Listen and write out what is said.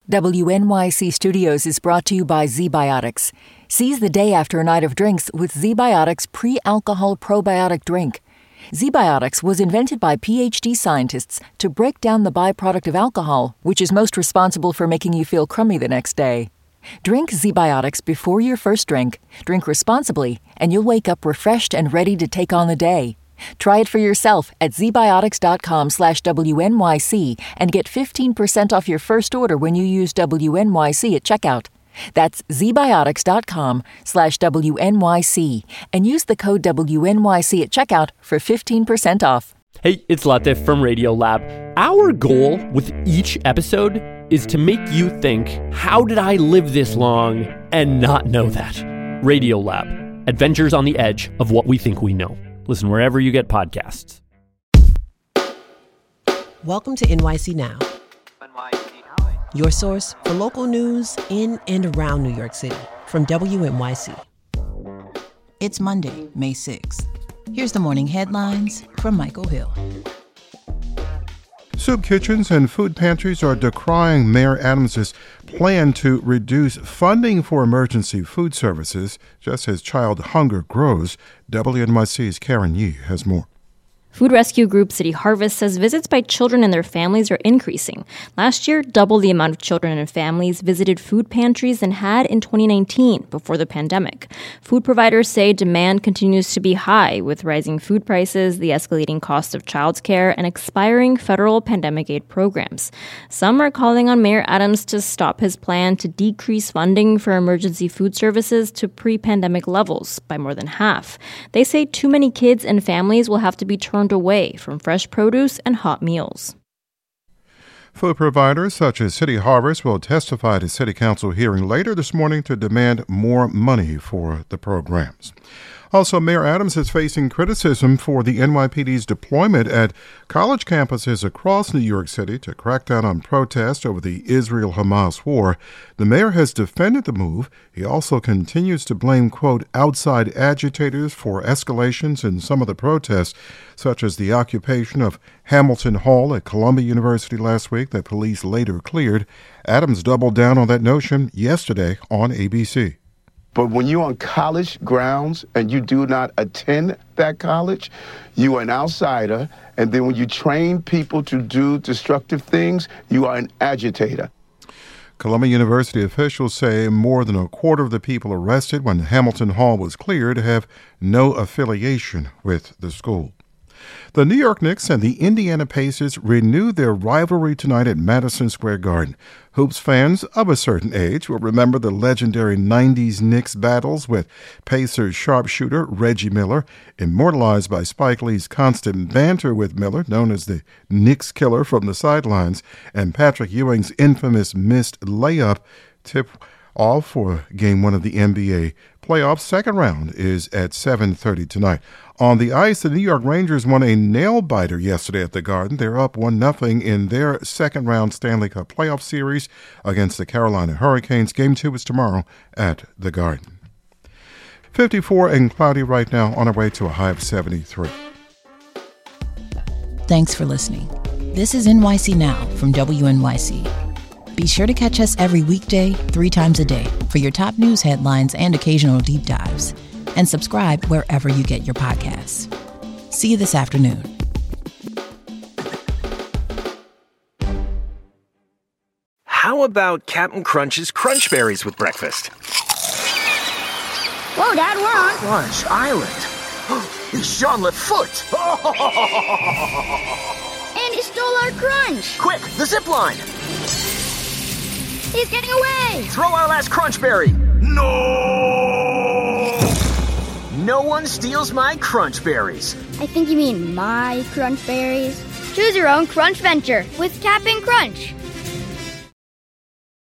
WNYC Studios is brought to you by ZBiotics. Seize the day after a night of drinks with ZBiotics pre-alcohol probiotic drink. ZBiotics was invented by PhD scientists to break down the byproduct of alcohol, which is most responsible for making you feel crummy the next day. Drink ZBiotics before your first drink, drink responsibly, and you'll wake up refreshed and ready to take on the day. Try it for yourself at zbiotics.com/WNYC and get 15% off your first order when you use WNYC at checkout. That's zbiotics.com/WNYC and use the code WNYC at checkout for 15% off. Hey, it's Latif from Radiolab. Our goal with each episode is to make you think, how did I live this long and not know that? Radiolab, adventures on the edge of what we think we know. Listen wherever you get podcasts. Welcome to NYC Now, your source for local news in and around New York City from WNYC. It's Monday, May 6th. Here's the morning headlines from Michael Hill. Soup kitchens and food pantries are decrying Mayor Adams' plan to reduce funding for emergency food services just as child hunger grows. WNYC's Karen Yee has more. Food rescue group City Harvest says visits by children and their families are increasing. Last year, double the amount of children and families visited food pantries than had in 2019, before the pandemic. Food providers say demand continues to be high, with rising food prices, the escalating cost of childcare, and expiring federal pandemic aid programs. Some are calling on Mayor Adams to stop his plan to decrease funding for emergency food services to pre-pandemic levels by more than half. They say too many kids and families will have to be turned away from fresh produce and hot meals. Food providers such as City Harvest will testify at a City Council hearing later this morning to demand more money for the programs. Also, Mayor Adams is facing criticism for the NYPD's deployment at college campuses across New York City to crack down on protests over the Israel-Hamas war. The mayor has defended the move. He also continues to blame, quote, outside agitators for escalations in some of the protests, such as the occupation of Hamilton Hall at Columbia University last week that police later cleared. Adams doubled down on that notion yesterday on ABC. But when you're on college grounds and you do not attend that college, you are an outsider. And then when you train people to do destructive things, you are an agitator. Columbia University officials say more than a quarter of the people arrested when Hamilton Hall was cleared have no affiliation with the school. The New York Knicks and the Indiana Pacers renew their rivalry tonight at Madison Square Garden. Hoops fans of a certain age will remember the legendary 90s Knicks battles with Pacers sharpshooter Reggie Miller, immortalized by Spike Lee's constant banter with Miller, known as the Knicks killer from the sidelines, and Patrick Ewing's infamous missed layup. Tip-off for Game 1 of the NBA playoffs. Second round is at 7:30 tonight. On the ice, the New York Rangers won a nail-biter yesterday at the Garden. They're up 1-0 in their second-round Stanley Cup playoff series against the Carolina Hurricanes. Game 2 is tomorrow at the Garden. 54 and cloudy right now, on our way to a high of 73. Thanks for listening. This is NYC Now from WNYC. Be sure to catch us every weekday, 3 times a day, for your top news headlines and occasional deep dives. And subscribe wherever you get your podcasts. See you this afternoon. How about Captain Crunch's Crunch Berries with breakfast? Whoa, Dad, we're on Crunch Island. It's Jean Lafoot. And he stole our crunch. Quick, the zip line. He's getting away. Throw our last Crunch Berry. No! No one steals my Crunch Berries. I think you mean my Crunch Berries. Choose your own Crunch venture with Cap'n Crunch.